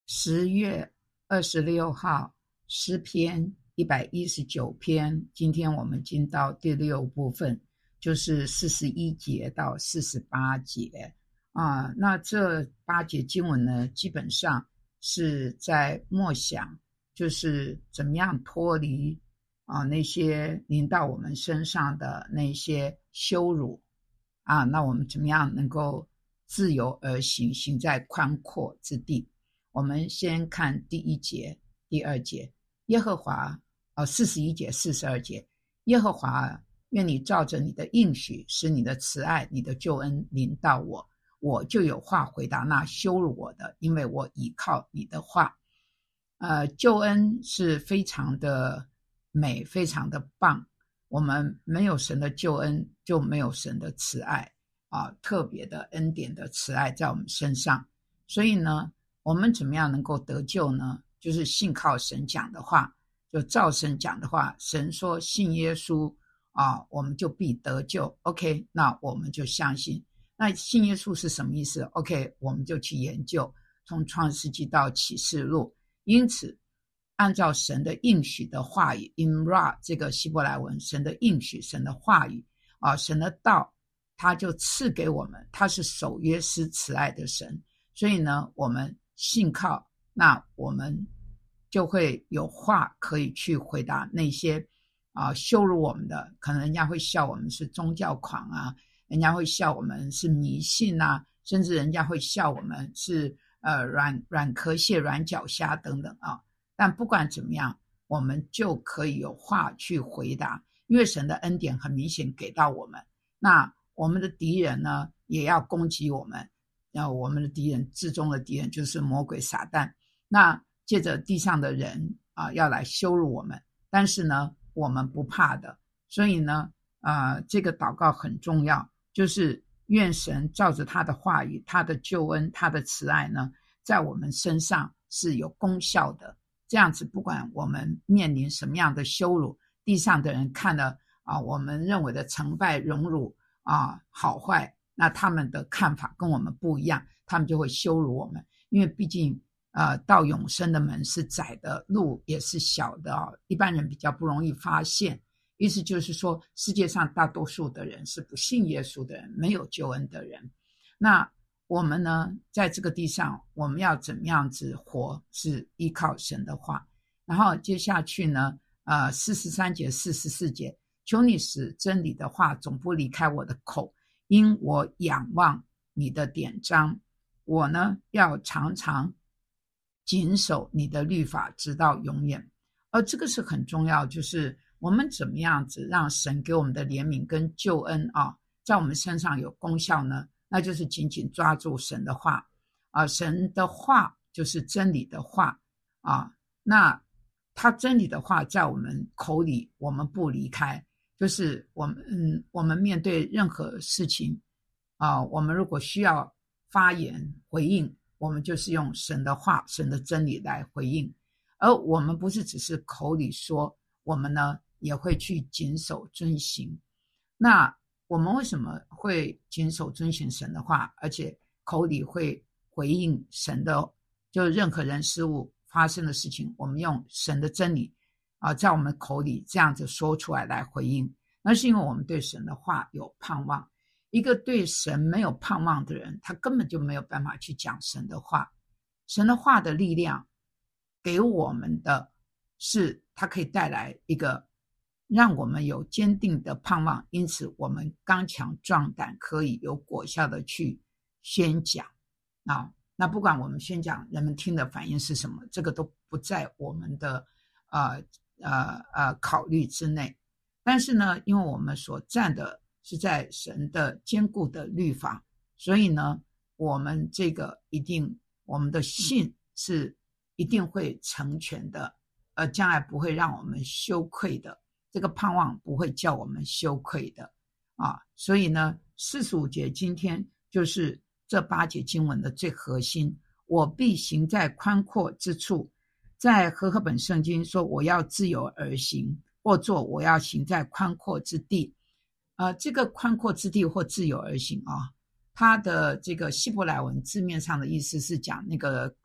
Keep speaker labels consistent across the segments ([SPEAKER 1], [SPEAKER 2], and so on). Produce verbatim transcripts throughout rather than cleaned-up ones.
[SPEAKER 1] 十月二十六号，诗篇一百一十九篇，今天我们进到第六部分，就是四十一节到四十八节啊。那这八节经文呢，基本上是在默想，就是怎么样脱离啊那些临到我们身上的那些羞辱啊，那我们怎么样能够自由而行，行在宽阔之地。我们先看第一节、第二节，耶和华，呃，四十一节、四十二节，耶和华，愿你照着你的应许，使你的慈爱、你的救恩临到我，我就有话回答那羞辱我的，因为我倚靠你的话。呃，救恩是非常的美，非常的棒。我们没有神的救恩，就没有神的慈爱啊，特别的恩典的慈爱在我们身上。所以呢，我们怎么样能够得救呢？就是信靠神讲的话，就照神讲的话。神说信耶稣啊，我们就必得救。OK， 那我们就相信。那信耶稣是什么意思 ？OK， 我们就去研究，从创世纪到启示录。因此，按照神的应许的话语 ，Imra 这个希伯来文，神的应许，神的话语啊，神的道，他就赐给我们，他是守约施慈爱的神。所以呢，我们信靠，那我们就会有话可以去回答那些啊羞辱我们的，可能人家会笑我们是宗教狂啊，人家会笑我们是迷信啊，甚至人家会笑我们是呃软软壳蟹、软脚虾等等啊。但不管怎么样，我们就可以有话去回答，因为神的恩典很明显给到我们。那我们的敌人呢，也要攻击我们。那我们的敌人，至终的敌人就是魔鬼撒旦。那借着地上的人啊，要来羞辱我们，但是呢，我们不怕的。所以呢，啊，这个祷告很重要，就是愿神照着他的话语、他的救恩、他的慈爱呢，在我们身上是有功效的。这样子，不管我们面临什么样的羞辱，地上的人看了啊，我们认为的成败荣辱啊，好坏。那他们的看法跟我们不一样，他们就会羞辱我们，因为毕竟呃，到永生的门是窄的，路也是小的哦，一般人比较不容易发现。意思就是说，世界上大多数的人是不信耶稣的人，没有救恩的人。那我们呢，在这个地上，我们要怎么样子活，是依靠神的话。然后接下去呢，呃，四十三节、四十四节，求你使真理的话总不离开我的口，因我仰望你的典章，我呢要常常谨守你的律法直到永远。而这个是很重要，就是我们怎么样子让神给我们的怜悯跟救恩啊，在我们身上有功效呢？那就是紧紧抓住神的话啊，神的话就是真理的话啊，那他真理的话在我们口里，我们不离开。就是我们嗯，我们面对任何事情啊，我们如果需要发言回应，我们就是用神的话、神的真理来回应。而我们不是只是口里说，我们呢也会去谨守遵行。那我们为什么会谨守遵行神的话，而且口里会回应神的，就任何人事物发生的事情，我们用神的真理啊，在我们口里这样子说出来来回应，那是因为我们对神的话有盼望。一个对神没有盼望的人，他根本就没有办法去讲神的话。神的话的力量给我们的是，它可以带来一个让我们有坚定的盼望，因此我们刚强壮胆，可以有果效的去宣讲啊。那不管我们宣讲人们听的反应是什么，这个都不在我们的呃呃呃考虑之内。但是呢，因为我们所站的是在神的坚固的律法，所以呢，我们这个一定，我们的信是一定会成全的，而将来不会让我们羞愧的，这个盼望不会叫我们羞愧的啊。所以呢，四十五节今天就是这八节经文的最核心。我必行在宽阔之处，在和合本圣经说我要自由而行，或作我要行在宽阔之地。呃，这个宽阔之地或自由而行啊，它的这个希伯来文字面上的意思是讲那个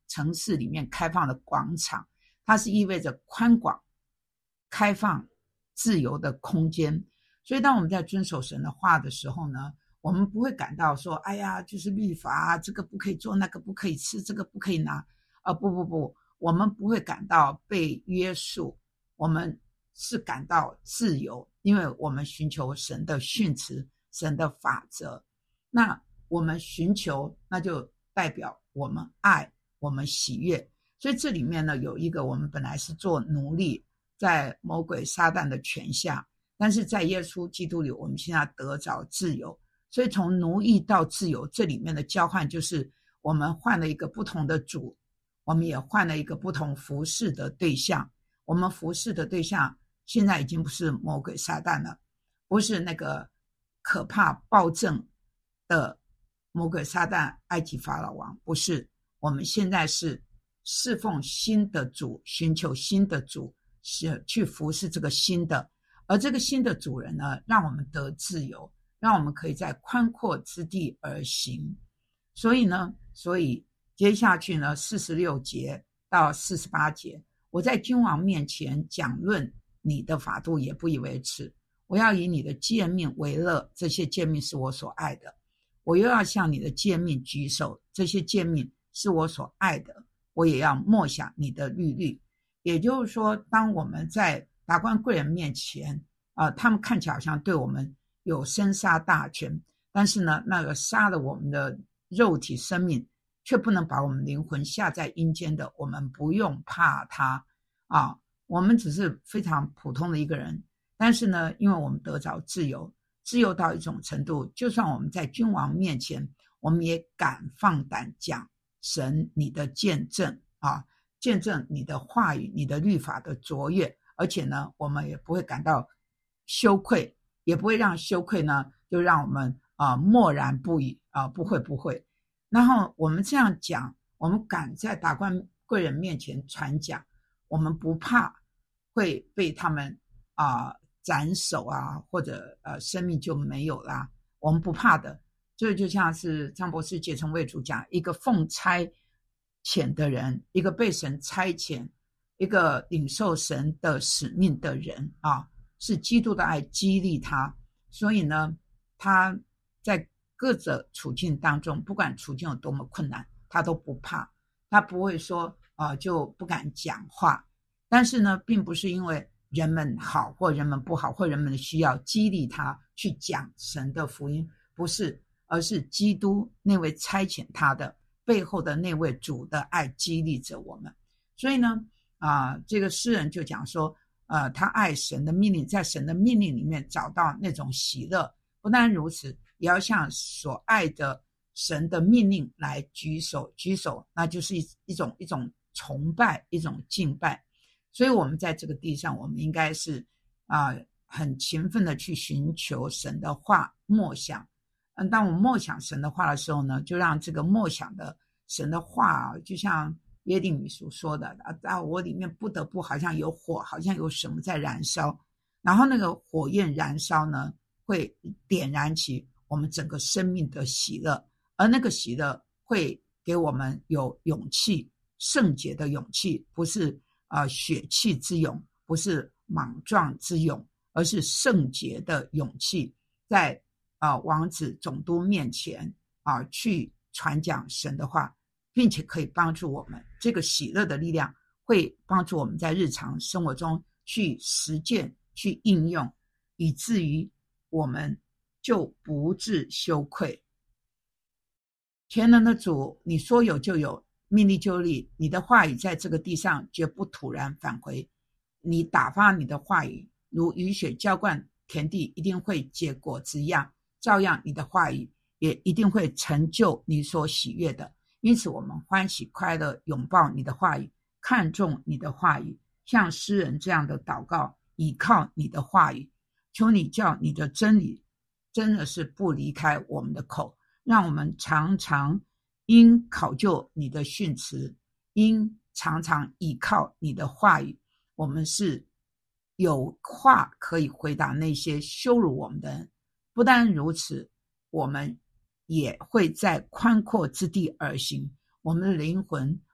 [SPEAKER 1] 城市里面开放的广场，它是意味着宽广、开放、自由的空间。所以当我们在遵守神的话的时候呢，我们不会感到说，哎呀，就是律法啊，这个不可以做，那个不可以吃，这个不可以拿。啊，不不不，我们不会感到被约束，我们是感到自由，因为我们寻求神的训词，神的法则。那我们寻求，那就代表我们爱，我们喜悦。所以这里面呢，有一个我们本来是做奴隶，在魔鬼撒旦的权下，但是在耶稣基督里，我们现在得着自由。所以从奴役到自由，这里面的交换就是我们换了一个不同的主，我们也换了一个不同服侍的对象。我们服侍的对象现在已经不是魔鬼撒旦了，不是那个可怕暴政的魔鬼撒旦埃及法老王，不是，我们现在是侍奉新的主，寻求新的主，是去服侍这个新的。而这个新的主人呢，让我们得自由，让我们可以在宽阔之地而行。所以呢，所以接下去呢，四十六节到四十八节，我在君王面前讲论你的法度，也不以为耻。我要以你的诫命为乐，这些诫命是我所爱的。我又要向你的诫命举手，这些诫命是我所爱的。我也要默想你的律例。也就是说，当我们在达官贵人面前啊、呃，他们看起来好像对我们有生杀大权，但是呢，那个杀了我们的肉体生命，却不能把我们灵魂下在阴间的，我们不用怕他啊。我们只是非常普通的一个人，但是呢，因为我们得着自由，自由到一种程度，就算我们在君王面前，我们也敢放胆讲神你的见证啊，见证你的话语，你的律法的卓越。而且呢，我们也不会感到羞愧，也不会让羞愧呢就让我们啊、呃、默然不语啊、呃，不会不会。然后我们这样讲，我们敢在达官贵人面前传讲，我们不怕会被他们啊、呃、斩首啊，或者呃生命就没有啦，我们不怕的。这就像是张博士结成为主讲，一个奉差遣的人，一个被神差遣，一个领受神的使命的人啊，是基督的爱激励他。所以呢，他在各种处境当中，不管处境有多么困难，他都不怕，他不会说啊、呃、就不敢讲话。但是呢，并不是因为人们好或人们不好或人们的需要激励他去讲神的福音，不是，而是基督那位差遣他的背后的那位主的爱激励着我们。所以呢啊、呃，这个诗人就讲说呃，他爱神的命令，在神的命令里面找到那种喜乐。不但如此，也要向所爱的神的命令来举手举手，那就是一一种一种崇拜，一种敬拜。所以我们在这个地上，我们应该是啊、呃、很勤奋的去寻求神的话，默想。嗯，当我们默想神的话的时候呢，就让这个默想的神的话啊，就像约定你所说的啊，我里面不得不好像有火，好像有什么在燃烧，然后那个火焰燃烧呢，会点燃起我们整个生命的喜乐，而那个喜乐会给我们有勇气，圣洁的勇气，不是呃血气之勇，不是莽撞之勇，而是圣洁的勇气，在啊、呃、王子总督面前啊、呃、去传讲神的话，并且可以帮助我们，这个喜乐的力量会帮助我们在日常生活中去实践，去应用，以至于我们就不致羞愧。全能的主，你说有就有，命立就立，你的话语在这个地上绝不突然返回。你打发你的话语如雨水浇灌田地，一定会结果子一样，照样你的话语也一定会成就你所喜悦的。因此我们欢喜快乐拥抱你的话语，看重你的话语，像诗人这样的祷告，倚靠你的话语。求你叫你的真理真的是不离开我们的口，让我们常常因考究你的训词，因常常倚靠你的话语，我们是有话可以回答那些羞辱我们的人。不但如此，我们也会在宽阔之地而行，我们的灵魂，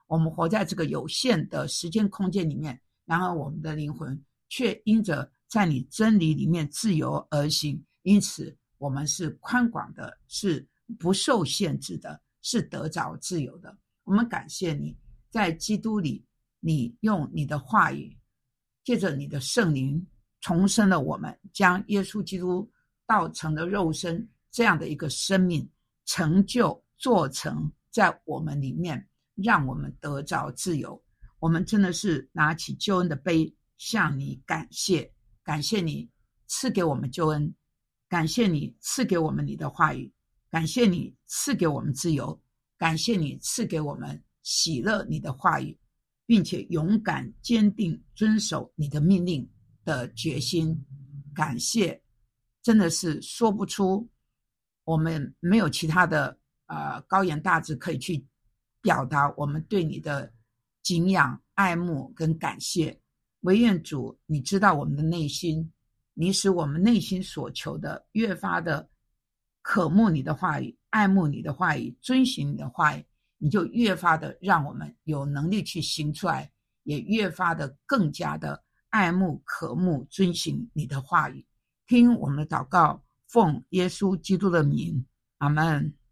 [SPEAKER 1] 我们活在这个有限的时间空间里面，然而我们的灵魂却因着在你真理里面自由而行，因此我们是宽广的，是不受限制的，是得着自由的。我们感谢你，在基督里，你用你的话语，借着你的圣灵重生了我们，将耶稣基督道成的肉身这样的一个生命成就做成在我们里面，让我们得着自由。我们真的是拿起救恩的杯向你感谢，感谢你赐给我们救恩，感谢你赐给我们你的话语，感谢你赐给我们自由，感谢你赐给我们喜乐你的话语，并且勇敢坚定遵守你的命令的决心。感谢，真的是说不出，我们没有其他的呃高言大志可以去表达我们对你的敬仰、爱慕跟感谢。唯愿主你知道我们的内心，你使我们内心所求的越发的渴慕你的话语，爱慕你的话语，遵循你的话语，你就越发的让我们有能力去行出来，也越发的更加的爱慕渴慕遵循你的话语。听我们的祷告，奉耶稣基督的名，阿们。